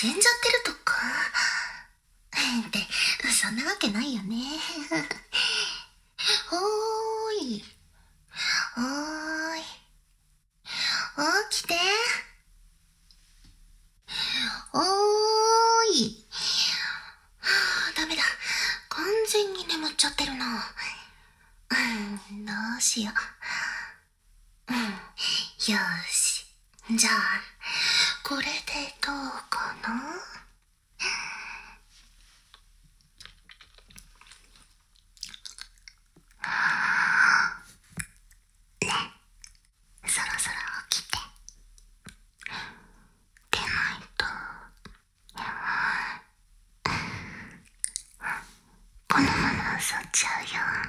死んじゃってるとかって、そんなわけないよね。おーい。おーい。起きて。おーい。ダメだ。完全に眠っちゃってるな。どうしよう。よし。じゃあ、これでどうかな？ね、そろそろ起きて。出ないと。このまま襲っちゃうよ。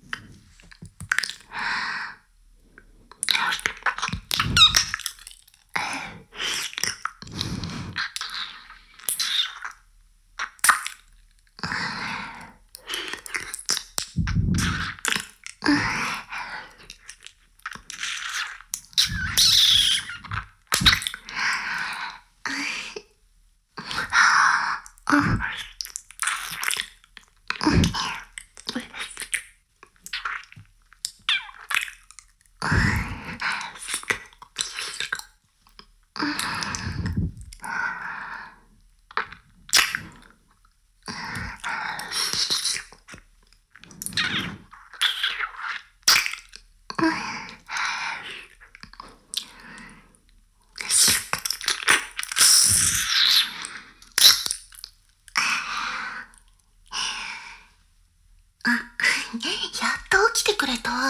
やっと起きてくれた。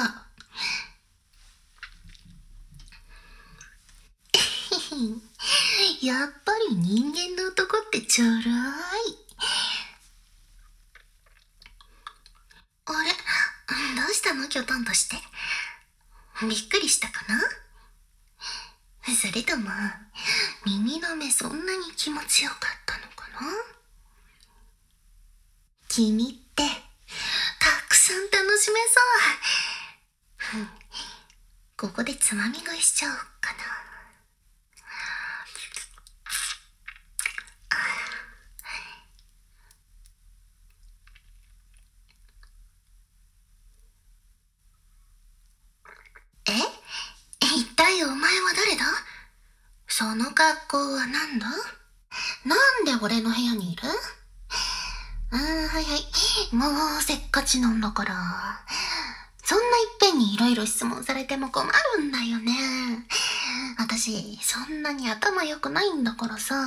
やっぱり人間の男ってちょろい。あれ、どうしたのキョトンとして。びっくりしたかな？それとも、耳の目そんなに気持ちよかったのかな？君って、たくさん楽しめそう。ここでつまみ食いしちゃおうかな。一体お前は誰だ？その格好は何だ？なんで俺の部屋にいる？はいはい。もうせっかちなんだから。そんないっぺんにいろいろ質問されても困るんだよね。私、そんなに頭良くないんだからさ。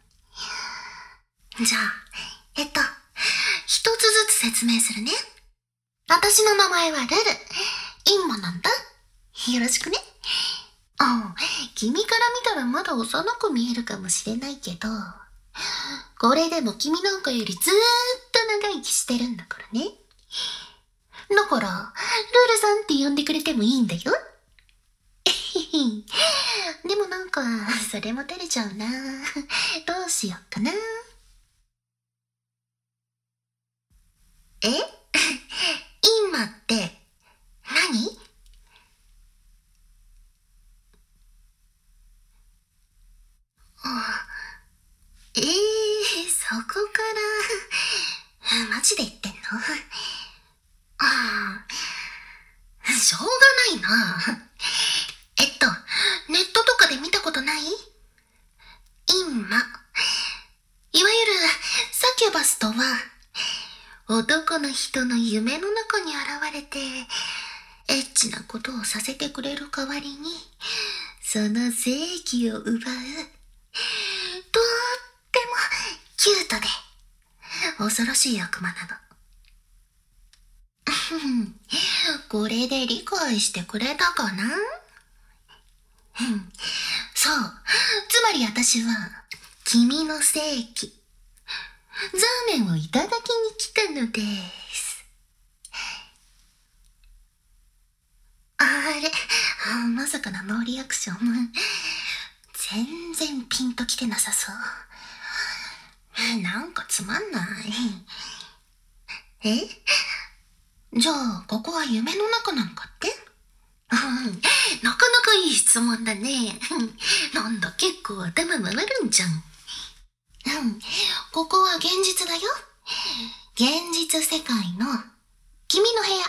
じゃあ、一つずつ説明するね。私の名前はルル。インマなんだ。よろしくね。君から見たらまだ幼く見えるかもしれないけど、これでも君なんかよりずーっと長生きしてるんだからね。だから、ルルさんって呼んでくれてもいいんだよ。でもなんか、それも照れちゃうな。どうしよっかな。インマって、何？そこから、マジで言ってんの？しょうがないな。ネットとかで見たことない？インマ。いわゆる、サキュバスとは、男の人の夢の中に現れて、エッチなことをさせてくれる代わりに、その正義を奪う、とってもキュートで、恐ろしい悪魔なの。これで理解してくれたかな？そう。つまり私は、君の正義、ザーメンをいただきに来たのです。あれ、まさかのノーリアクション。全然ピンときてなさそう。なんかつまんない。じゃあ、ここは夢の中なのかって？なかなかいい質問だね。なんだ、結構頭回るんじゃん。 ここは現実だよ。現実世界の君の部屋。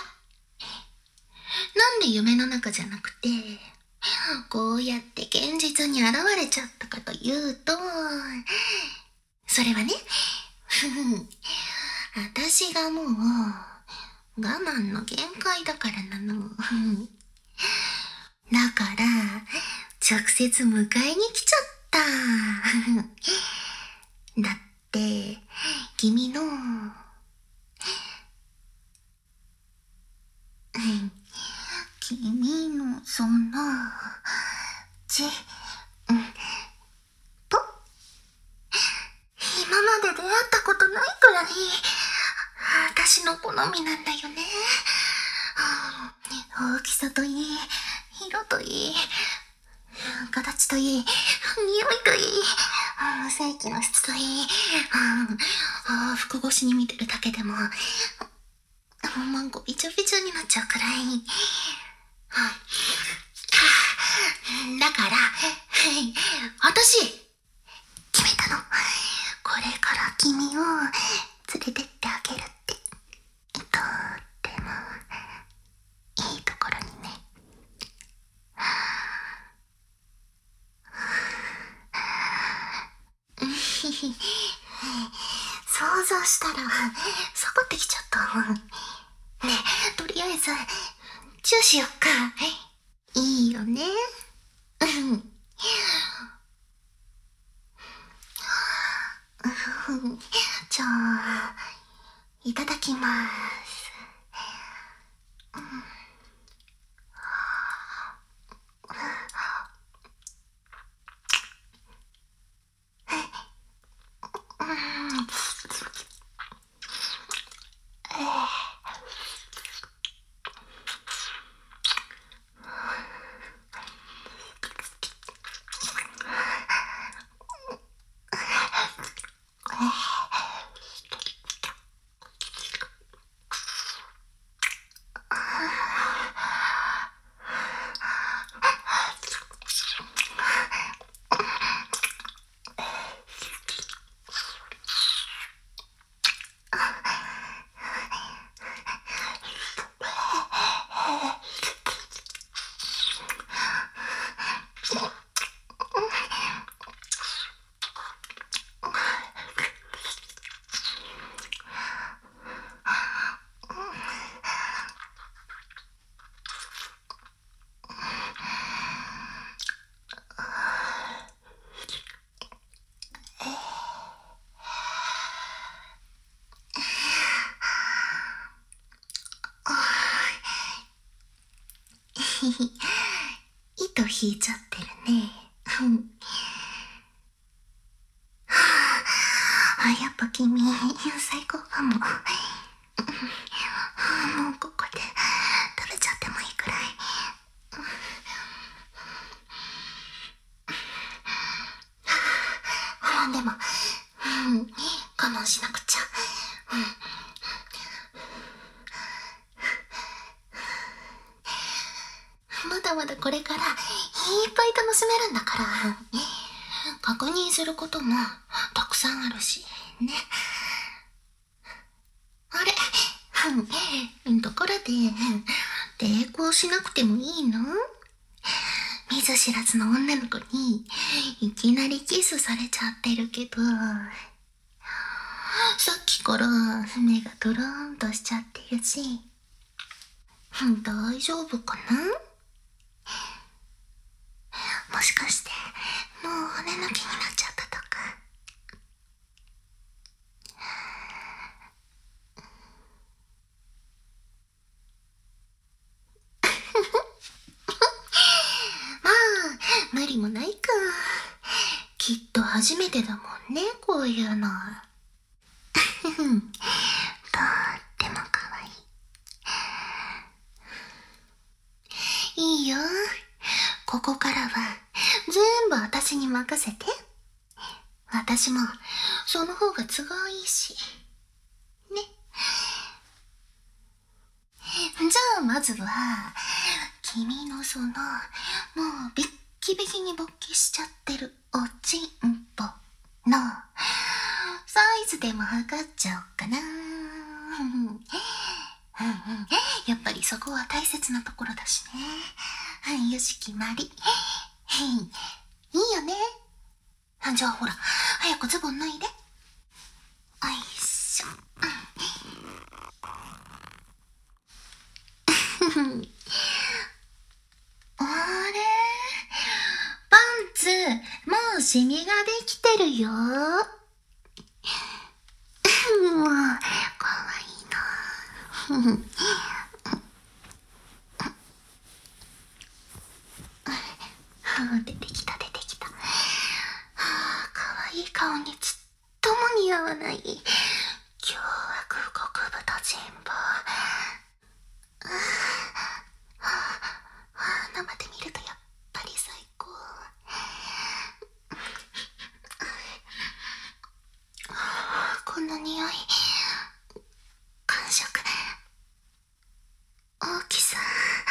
なんで夢の中じゃなくて、こうやって現実に現れちゃったかというと、それはね、私がもう我慢の限界だからなの。だから、直接迎えに来ちゃった。だって、君の、君のその、と、今まで出会ったことないくらい、私の好みなんだよね。大きさといい、色といい、形といい、匂いといい、正規の質といい、服越しに見てるだけでも、マンゴびちょびちょになっちゃうくらい。だから、私、決めたの。これから君を連れてってあげるって。とっても、いいところにね。想像したら、そこってきちゃった。ねえ、とりあえず、チューしよっか。いいよね。じゃあ、いただきます。糸引いちゃってるね。やっぱ君、最高かも。もうここで食べちゃってもいいくらい。でも、我慢しなくちゃ。まだまだこれからいっぱい楽しめるんだから、確認することもたくさんあるし、ね。あれ、ところで、抵抗しなくてもいいの？見ず知らずの女の子にいきなりキスされちゃってるけど、さっきから目がトローンとしちゃってるし、大丈夫かな？もしかしてもう骨抜きになっちゃったとか。まあ無理もないか。きっと初めてだもんね、こういうの。とっても可愛い。いいよ。ここからは全部私に任せて。私もその方が都合いいし。ね。じゃあまずは、君のその、もうビッキビキに勃起しちゃってるおちんぽのサイズでも測っちゃおうかな。やっぱりそこは大切なところだしね。よし、決まり。いいよね。じゃあほら、早くズボン脱いで。よいしょ。あれ、パンツ、もうシミができてるよ。もう、かわいいな。出てきた。かわいい顔にちっとも似合わない。凶悪極豚人望。生で見るとやっぱり最高。この匂い、感触、大きさ。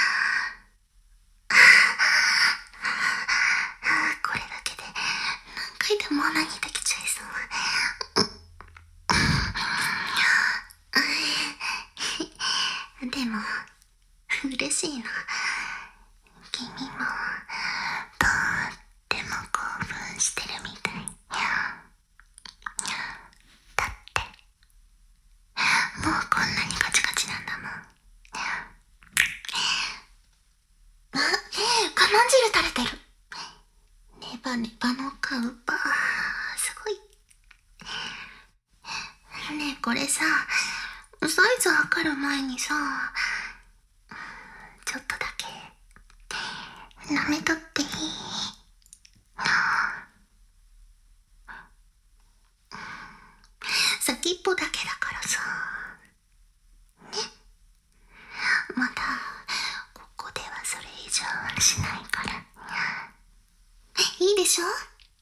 これだけで何回でもオナニーできちゃいそう。でも嬉しいな。君もとっても興奮してるみたい。だってもうこんなにカチカチなんだもん。カマン汁垂れてる。ネバネバのカウパー、すごい。ねえ、これさ、サイズ測る前にさ、ちょっとだけ舐めとっていい？先っぽだけだからさね。まだここではそれ以上はしないから。いいでしょ？や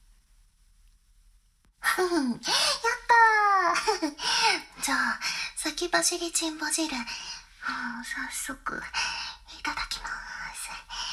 ったー。じゃあ先走りチンボ汁、早速いただきます。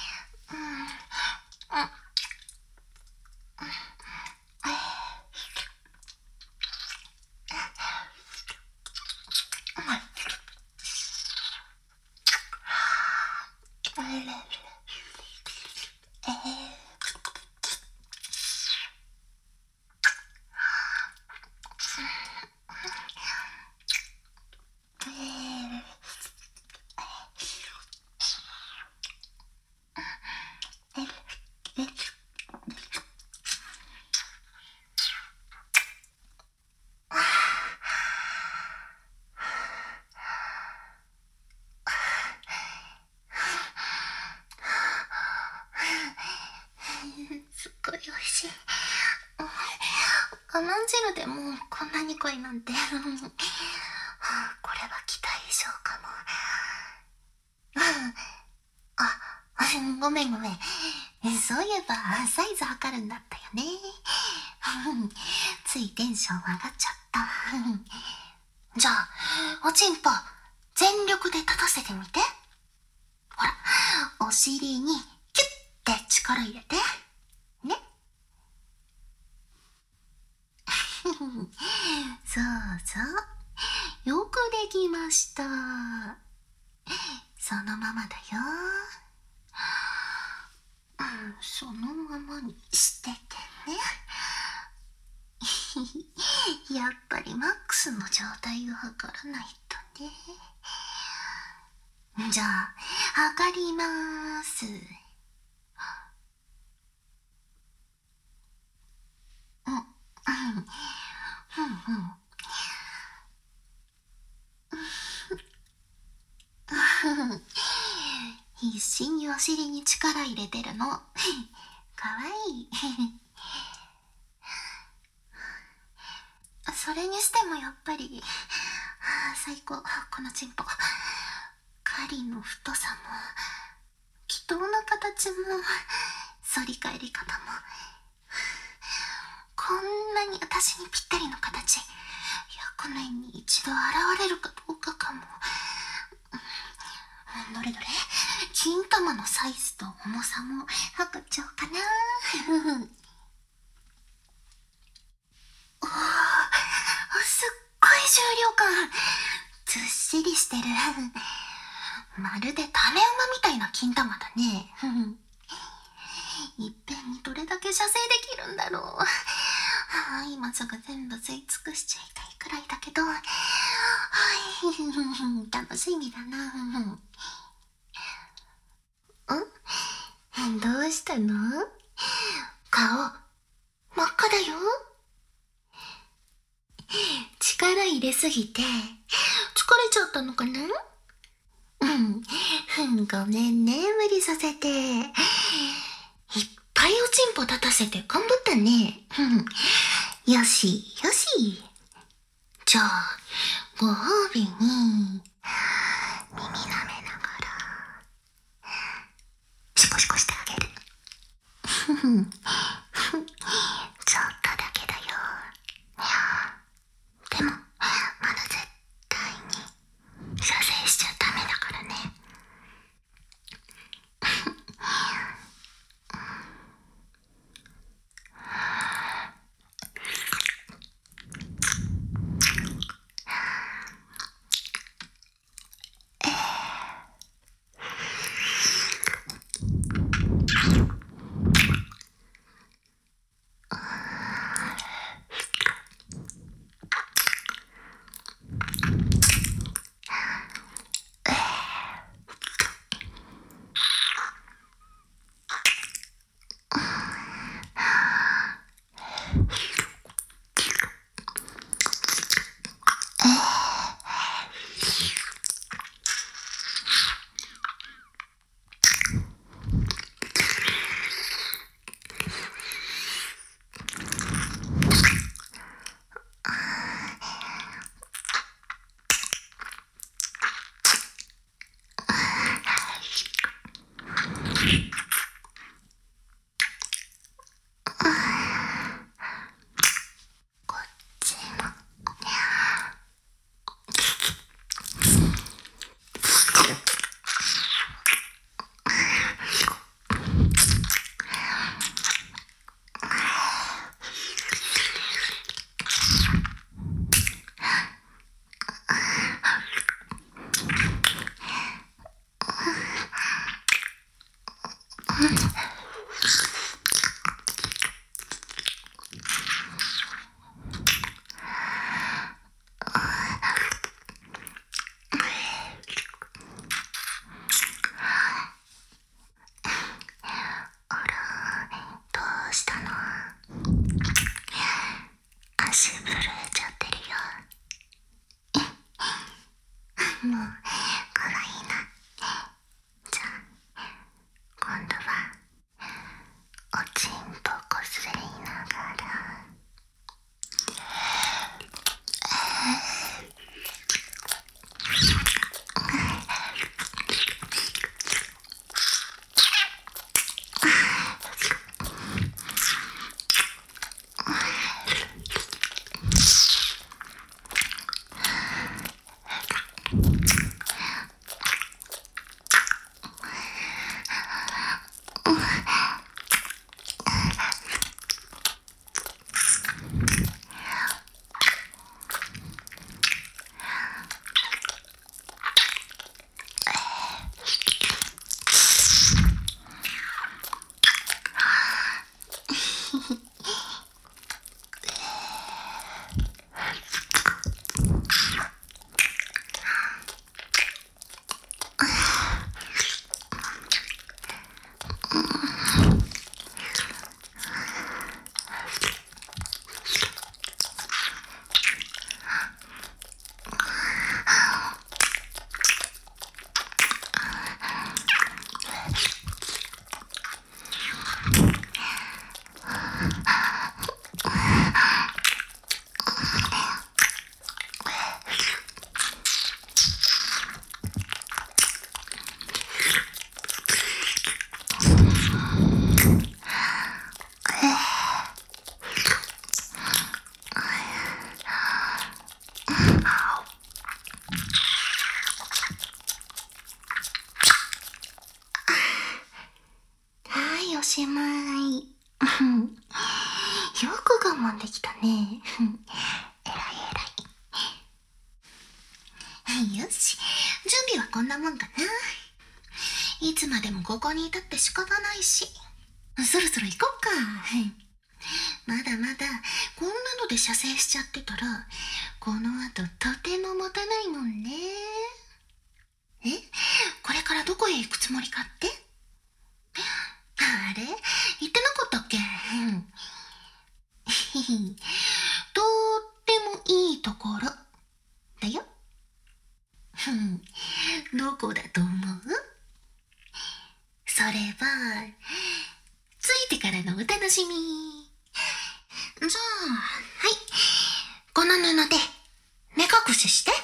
すっごい美味しい。甘汁でもうこんなに濃いなんて。これは期待以上かも。ごめん。そういえばサイズ測るんだったよね。ついテンション上がっちゃった。じゃあおちんぽ全力で立たせてみて。ほら、お尻にキュッて力入れてね。そうよくできました。そのままだよ。そのままにしててね。やっぱりマックスの状態を測らないとね。じゃあ測りまーす。必死にお尻に力入れてるの。かわいい。それにしてもやっぱり最高。このチンポ、狩りの太さも祈祷の形も反り返り方も、こんなに私にぴったりの形、100年に一度現れるかどうかかも。どれ金玉のサイズと重さも測っちゃおうかな。 重量感。ずっしりしてる。まるで種馬みたいな金玉だね。いっぺんにどれだけ射精できるんだろう。今すぐ全部吸い尽くしちゃいたいくらいだけど。楽しみだな。どうしたの？顔、真っ赤だよ。力入れすぎて、疲れちゃったのかな？ごめんね、無理させて。いっぱいおちんぽ立たせて頑張ったね。よし、よし。じゃあ、ご褒美に、耳舐めながら、シコシコしてあげる。ちょっとだけだよ。でも、まだ絶対に射精しちゃダメだからね。足震えちゃってるよ。もう可愛いな。じゃあ今度はおちんぽこすりながらおしまい。よく我慢できたね。えらいえらい。 こんなもんかな。いつまでもここにいたって仕方ないし、そろそろ行こっか。まだまだこんなので射精しちゃってたら、この後とても持たないもんね。これからどこへ行くつもりかって？あれ言ってなかったっけ？とってもいいところだよ。どこだと思う？それはついてからのお楽しみ。じゃあ、はい、この布で目隠しして。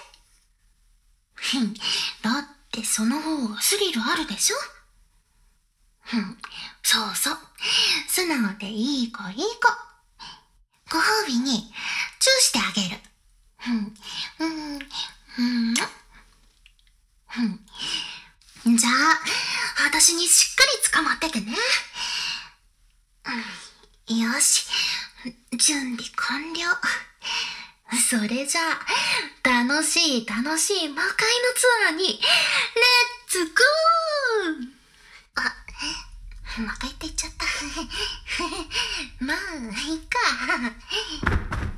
だってその方がスリルあるでしょ。そうそう、素直でいい子いい子。ご褒美にチューしてあげる。じゃあ、私にしっかり捕まっててね。よし、準備完了。それじゃあ、楽しい魔界のツアーに、レッツゴー！魔界って言っちゃった。まあ、いいか。